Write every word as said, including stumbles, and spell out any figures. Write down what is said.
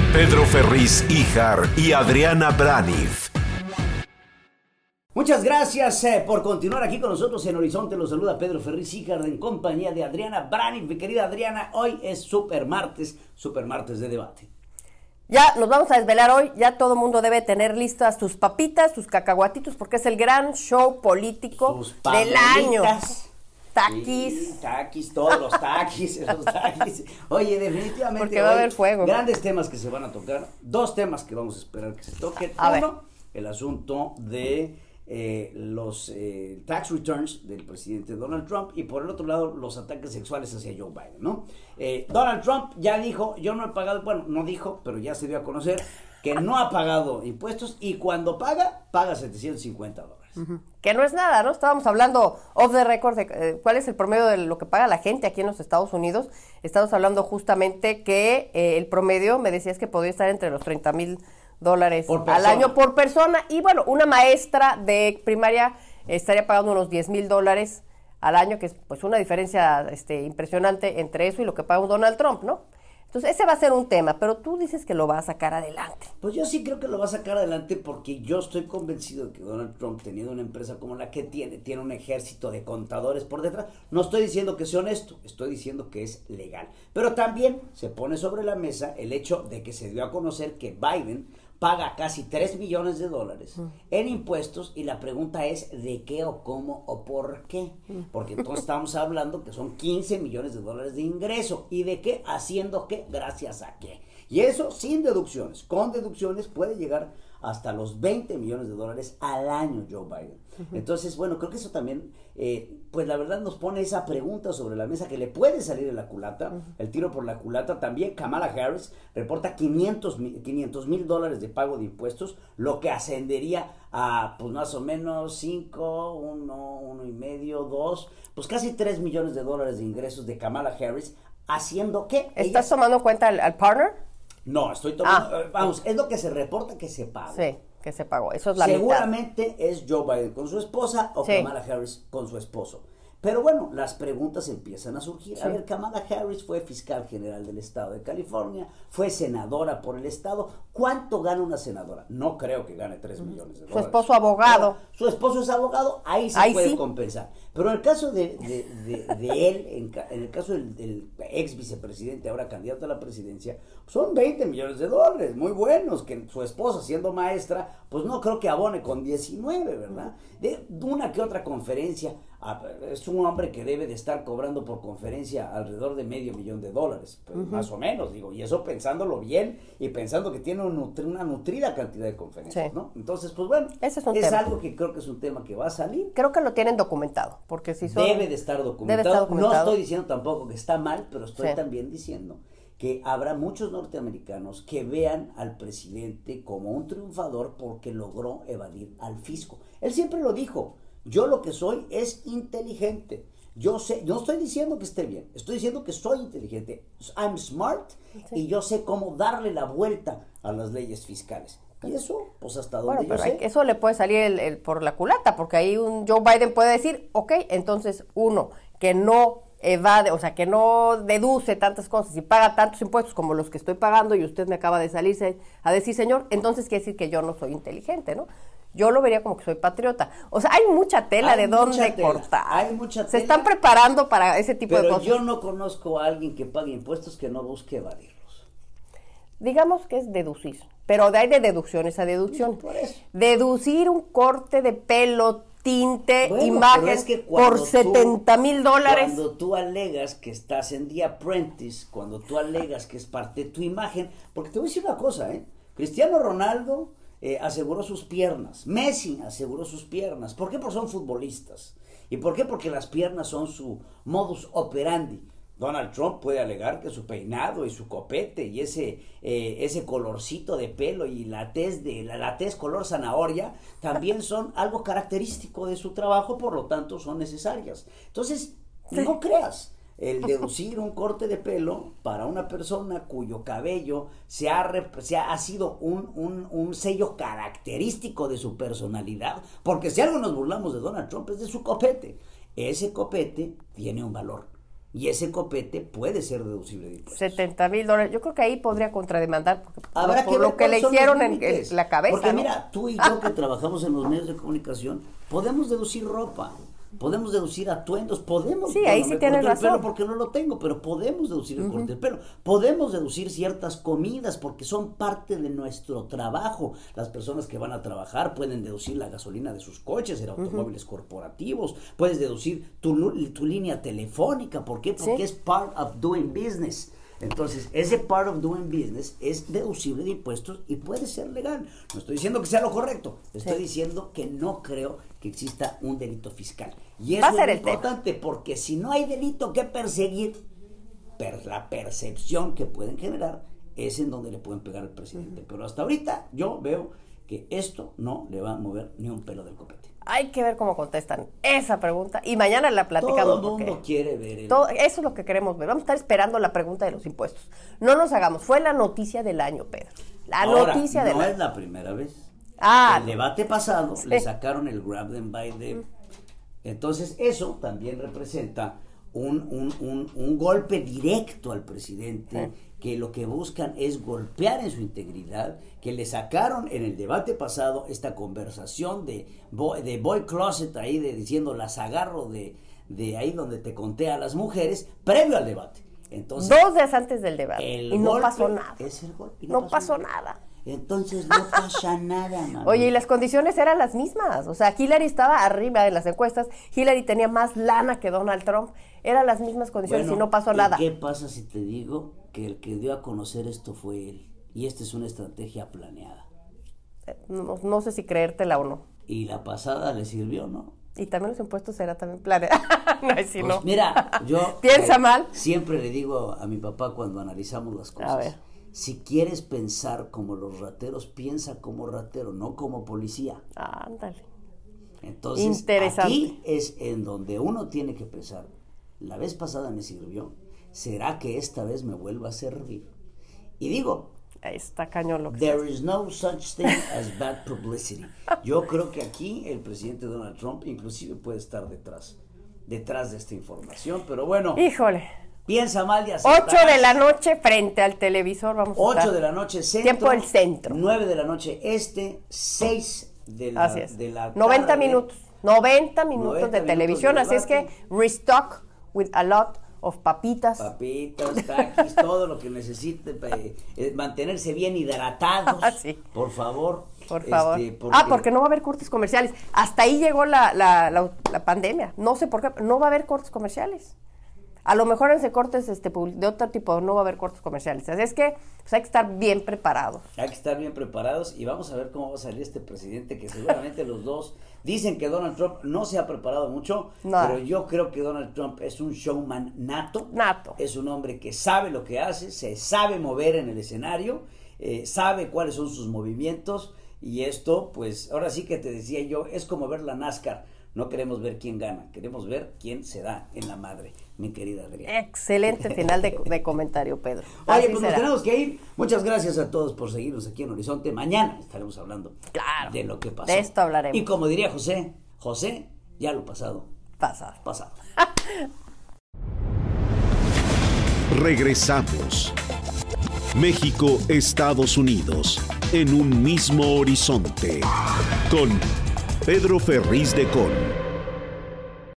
Pedro Ferriz Híjar y Adriana Braniff. Muchas gracias eh, por continuar aquí con nosotros en Horizonte. Los saluda Pedro Ferriz Híjar en compañía de Adriana Braniff. Mi querida Adriana, hoy es super martes, super martes de debate. Ya nos vamos a desvelar hoy, ya todo el mundo debe tener listas sus papitas, sus cacahuatitos, porque es el gran show político del año. Taquis. Sí, taquis, todos los taquis, los taquis. Oye, definitivamente porque va a haber fuego. Grandes temas que se van a tocar, dos temas que vamos a esperar que se toquen. A Uno, ver. el asunto de eh, los eh, tax returns del presidente Donald Trump, y por el otro lado los ataques sexuales hacia Joe Biden, ¿no? Eh, Donald Trump ya dijo, yo no he pagado, bueno, no dijo, pero ya se dio a conocer que no ha pagado impuestos, y cuando paga, paga setecientos cincuenta dólares. Uh-huh. Que no es nada, ¿no? Estábamos hablando off the record de eh, cuál es el promedio de lo que paga la gente aquí en los Estados Unidos. Estamos hablando justamente que eh, el promedio, me decías que podría estar entre los treinta mil dólares al año por persona, y bueno, una maestra de primaria estaría pagando unos diez mil dólares al año, que es pues una diferencia este, impresionante entre eso y lo que paga un Donald Trump, ¿no? Entonces ese va a ser un tema, pero tú dices que lo va a sacar adelante. Pues yo sí creo que lo va a sacar adelante, porque yo estoy convencido de que Donald Trump, teniendo una empresa como la que tiene, tiene un ejército de contadores por detrás. No estoy diciendo que sea honesto, estoy diciendo que es legal. Pero también se pone sobre la mesa el hecho de que se dio a conocer que Biden paga casi tres millones de dólares mm. en impuestos, y la pregunta es de qué o cómo o por qué, porque entonces estamos hablando que son quince millones de dólares de ingreso, y de qué, haciendo qué, gracias a qué, y eso sin deducciones. Con deducciones puede llegar hasta los veinte millones de dólares al año Joe Biden. Uh-huh. Entonces, bueno, creo que eso también, eh, pues la verdad nos pone esa pregunta sobre la mesa que le puede salir en la culata, uh-huh. el tiro por la culata. También Kamala Harris reporta quinientos mil dólares de pago de impuestos, lo que ascendería a, pues más o menos cinco, uno, uno y medio, dos, pues casi tres millones de dólares de ingresos de Kamala Harris, haciendo qué. ¿Estás ella... tomando en cuenta al, al partner? No, estoy tomando, ah. vamos, es lo que se reporta que se pagó. Sí, que se pagó, eso es la Seguramente mitad. Es Joe Biden con su esposa o sí. Kamala Harris con su esposo. Pero bueno, las preguntas empiezan a surgir. Sí. A ver, Kamala Harris fue fiscal general del estado de California, fue senadora por el estado. ¿Cuánto gana una senadora? No creo que gane tres millones de dólares. Su esposo abogado. Pero su esposo es abogado, ahí se ahí puede sí. compensar. Pero en el caso de, de, de, de él, en, en el caso del, del ex vicepresidente, ahora candidato a la presidencia, son veinte millones de dólares, muy buenos, que su esposa, siendo maestra, pues no creo que abone con diecinueve, ¿verdad? De una que otra conferencia, es un hombre que debe de estar cobrando por conferencia alrededor de medio millón de dólares, pues, uh-huh. más o menos, digo, y eso pensándolo bien y pensando que tiene un nutri- una nutrida cantidad de conferencias, sí. ¿no? Entonces, pues bueno, Ese es, un es tema. algo que creo que es un tema que va a salir. Creo que lo tienen documentado, porque si son... Debe de estar documentado. Debe estar documentado. No estoy diciendo tampoco que está mal, pero estoy sí. también diciendo que habrá muchos norteamericanos que vean al presidente como un triunfador porque logró evadir al fisco. Él siempre lo dijo, yo lo que soy es inteligente. Yo sé, no estoy diciendo que esté bien, estoy diciendo que soy inteligente. I'm smart sí. y yo sé cómo darle la vuelta a las leyes fiscales. Y eso, pues hasta donde bueno, yo pero sé. Hay, eso le puede salir el, el, por la culata, porque ahí un Joe Biden puede decir, ok, entonces uno que no evade, o sea, que no deduce tantas cosas y paga tantos impuestos como los que estoy pagando, y usted me acaba de salirse a decir, señor, entonces quiere decir que yo no soy inteligente, ¿no? Yo lo vería como que soy patriota. O sea, hay mucha tela hay de dónde tela, cortar. Hay mucha tela. Se están preparando para ese tipo pero de cosas. Pero yo no conozco a alguien que pague impuestos que no busque evadirlos. Digamos que es deducir, pero de ahí de deducciones a deducción. Por eso. Deducir un corte de pelo, tinte, bueno, imagen es que por setenta mil dólares. Cuando tú alegas que estás en The Apprentice, cuando tú alegas que es parte de tu imagen, porque te voy a decir una cosa, ¿eh? Cristiano Ronaldo eh, aseguró sus piernas, Messi aseguró sus piernas. ¿Por qué? Porque son futbolistas. ¿Y por qué? Porque las piernas son su modus operandi. Donald Trump puede alegar que su peinado y su copete y ese eh, ese colorcito de pelo y la tez de la, la tez color zanahoria también son algo característico de su trabajo, por lo tanto son necesarias. Entonces, sí. no creas, el deducir un corte de pelo para una persona cuyo cabello se ha, rep- se ha, ha sido un, un, un sello característico de su personalidad, porque si algo nos burlamos de Donald Trump es de su copete. Ese copete tiene un valor. Y ese copete puede ser deducible de impuestos. setenta mil dólares. Yo creo que ahí podría contrademandar porque Habrá por que lo ver que le cuáles son hicieron los en, límites. en la cabeza. Porque ¿no? mira, tú y yo que trabajamos en los medios de comunicación, podemos deducir ropa, podemos deducir atuendos, podemos. Sí, ahí bueno, sí me tienes corté el razón. pelo porque no lo tengo, pero podemos deducir el corte del pelo. Podemos deducir ciertas comidas porque son parte de nuestro trabajo. Las personas que van a trabajar pueden deducir la gasolina de sus coches, en automóviles uh-huh. corporativos. Puedes deducir tu, tu línea telefónica. ¿Por qué? Porque ¿Sí? es part of doing business. Entonces, ese part of doing business es deducible de impuestos y puede ser legal. No estoy diciendo que sea lo correcto, estoy sí. diciendo que no creo que exista un delito fiscal. Y eso es importante tema. Porque si no hay delito que perseguir, per la percepción que pueden generar es en donde le pueden pegar al presidente. Uh-huh. Pero hasta ahorita yo veo que esto no le va a mover ni un pelo del copete. Hay que ver cómo contestan esa pregunta y mañana la platicamos. Todo el mundo quiere ver. El... Todo, eso es lo que queremos ver. Vamos a estar esperando la pregunta de los impuestos. No nos hagamos. Fue la noticia del año, Pedro. La Ahora, noticia del no año. No es la primera vez. Ah, el debate pasado sí. le sacaron el grab them by the... Entonces eso también representa un, un, un, un golpe directo al presidente, sí. que lo que buscan es golpear en su integridad, que le sacaron en el debate pasado esta conversación de boy, de boy closet ahí, de diciendo las agarro de, de ahí donde te conté a las mujeres, previo al debate. Entonces, dos días antes del debate y no pasó nada. Es el golpe, no, no pasó, pasó nada. nada. Entonces no pasa nada, mami. Oye, y las condiciones eran las mismas. O sea, Hillary estaba arriba en las encuestas. Hillary tenía más lana que Donald Trump. Eran las mismas condiciones bueno, y no pasó ¿y nada. ¿Qué pasa si te digo que el que dio a conocer esto fue él? Y esta es una estrategia planeada. No, no sé si creértela o no. Y la pasada le sirvió, ¿no? Y también los impuestos era también planeado. No, si pues no. Mira, yo piensa eh, mal. Siempre le digo a mi papá cuando analizamos las cosas. A ver. Si quieres pensar como los rateros, piensa como ratero, no como policía. Ándale. Entonces, interesante. Aquí es en donde uno tiene que pensar. La vez pasada me sirvió. ¿Será que esta vez me vuelva a servir? Y digo, está cañón lo que there is no such thing as bad publicity. Yo creo que aquí el presidente Donald Trump inclusive puede estar detrás, detrás de esta información, pero bueno. Híjole. Piensa mal y ocho de la noche frente al televisor, vamos a estar. ocho de la noche centro. Tiempo del centro. nueve de la noche este, seis de la, así es. de la noventa tarde. minutos. noventa minutos noventa de minutos televisión, de así es que restock with a lot of papitas. Papitas, taquis, todo lo que necesite para eh, mantenerse bien hidratados. Sí. Por favor. Por favor. Este, porque... Ah, porque no va a haber cortes comerciales. Hasta ahí llegó la, la, la, la pandemia. No sé por qué, no va a haber cortes comerciales. A lo mejor en ese cortes este, de otro tipo no va a haber cortes comerciales. Así es que pues, hay que estar bien preparados. Hay que estar bien preparados y vamos a ver cómo va a salir este presidente, que seguramente los dos dicen que Donald Trump no se ha preparado mucho, no. Pero yo creo que Donald Trump es un showman nato. Nato. Es un hombre que sabe lo que hace, se sabe mover en el escenario, eh, sabe cuáles son sus movimientos y esto, pues ahora sí que te decía yo, es como ver la NASCAR. No queremos ver quién gana, queremos ver quién se da en la madre, mi querida Adriana. Excelente final de, de comentario, Pedro. Oye, así pues será. Nos tenemos que ir. Muchas gracias a todos por seguirnos aquí en Horizonte. Mañana estaremos hablando claro, de lo que pasó. De esto hablaremos. Y como diría José, José, ya lo pasado. Pasado. Pasado. Regresamos. México, Estados Unidos, en un mismo horizonte, con Pedro Ferriz de Con.